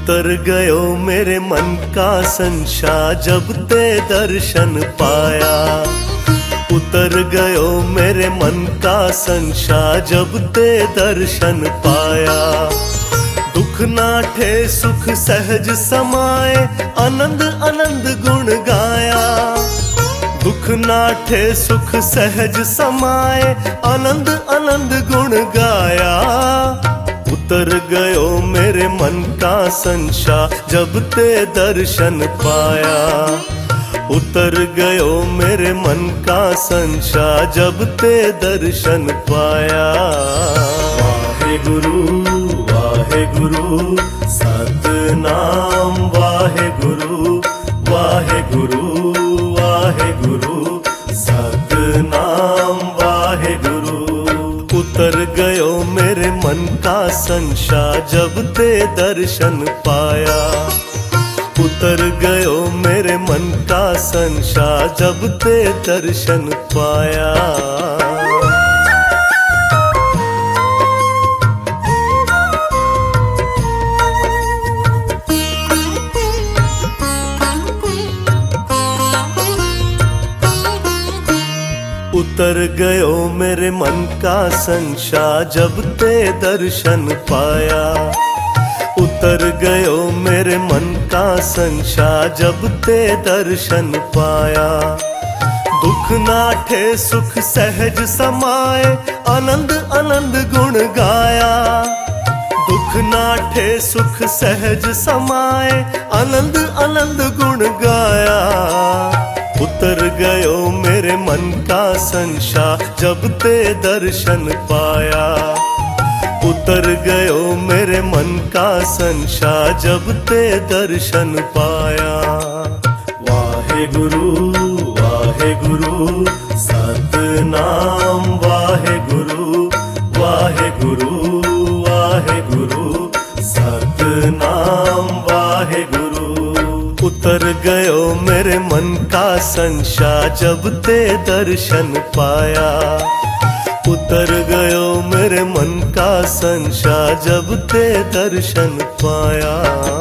उतर गयो मेरे मन का संशय जब ते दर्शन पाया। उतर गयो मेरे मन का संशय जब ते दर्शन पाया। दुख नाठे सुख सहज समाए आनंद आनंद गुण गाया। दुख नाठे सुख सहज समाए आनंद आनंद गुण गाया। उतर गयो मेरे मन का संशय जब ते दर्शन पाया। उतर गयो मेरे मन का संशय जब ते दर्शन पाया। वाहे गुरु सतनाम वाहे गुरु वाहे गुरु सतनाम वाहे गुरु। उतर गयो मेरे मन का संशय जब ते दर्शन पाया। उतर गयो मेरे मन का संशय जब ते दर्शन पाया। उतर गयो मेरे मन का संशय जब ते दर्शन पाया। उतर गयो मेरे मन का संशय जब ते दर्शन पाया। दुख नाठे सुख सहज समाए आनंद आनंद गुण गाया। दुख नाठे सुख सहज समाए आनंद आनंद गुण गाया। उतर गयो मेरे मन का संशय जब ते दर्शन पाया। उतर गयो मेरे मन का संशय जब ते दर्शन पाया। वाहे गुरु सतनाम वाहे गुरु सतनाम वाहे गुरु। उतर गयो मेरे मन का संशय जब ते दर्शन पाया। उतर गयो मेरे मन का संशय जब ते दर्शन पाया।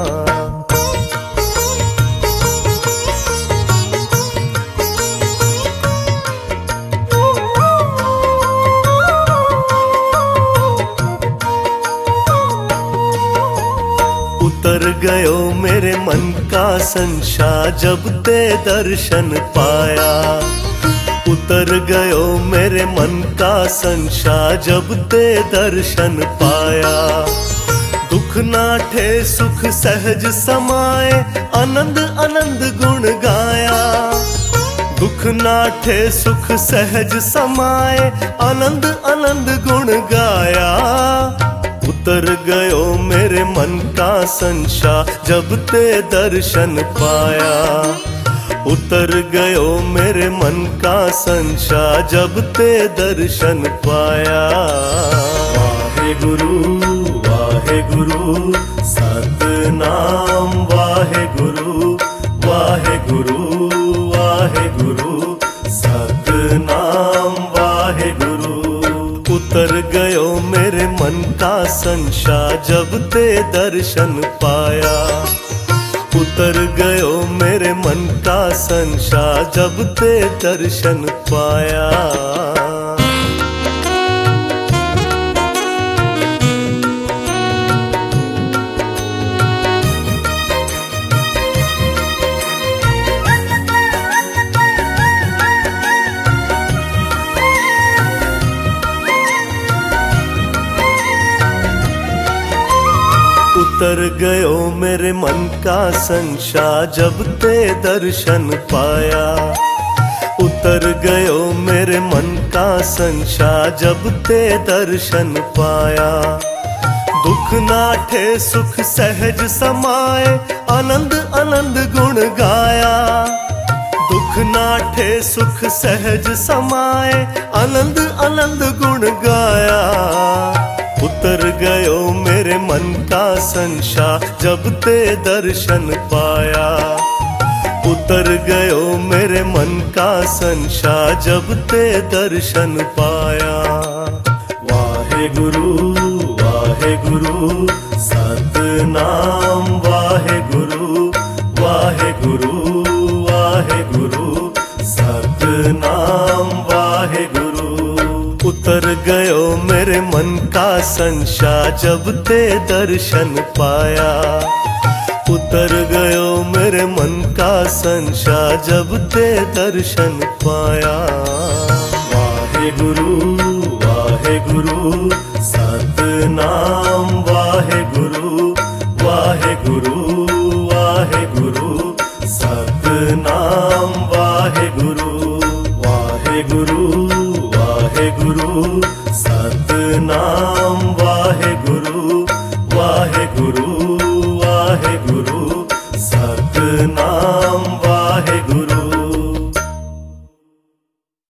उतर गयो मेरे मन का संशय जब ते दर्शन पाया। उतर गयो मेरे मन का संशय जब ते दर्शन पाया। दुख नाठे सुख सहज समाए आनंद आनंद गुण गाया। दुख नाठे सुख सहज समाए आनंद आनंद गुण गाया। उतर गयो मेरे मन का संशय जब ते दर्शन पाया। उतर गयो मेरे मन का संशय जब ते दर्शन पाया। वाहे गुरु सतनाम वाहे गुरु सतनाम वाहे गुरु। उतर गयो मेरे मन का संशय जब ते दर्शन पाया। उतर गयो मेरे मन का संशय जब ते दर्शन पाया। उतर गयो मेरे मन का संशय जब ते दर्शन पाया। उतर गयो मेरे मन का संशय जब ते दर्शन पाया। दुख नाठे सुख सहज समाए आनंद आनंद गुण गाया। दुख नाठे सुख सहज समाए आनंद आनंद गुण गाया। उतर गयो मेरे मन का संशय जब ते दर्शन पाया। उतर गयो मेरे मन का संशय जब ते दर्शन पाया। वाहे गुरु सतनाम मन का संशय जब ते दर्शन पाया। उतर गयो मेरे मन का संशय जब ते दर्शन पाया। वाहे गुरु सतनाम वाहे गुरु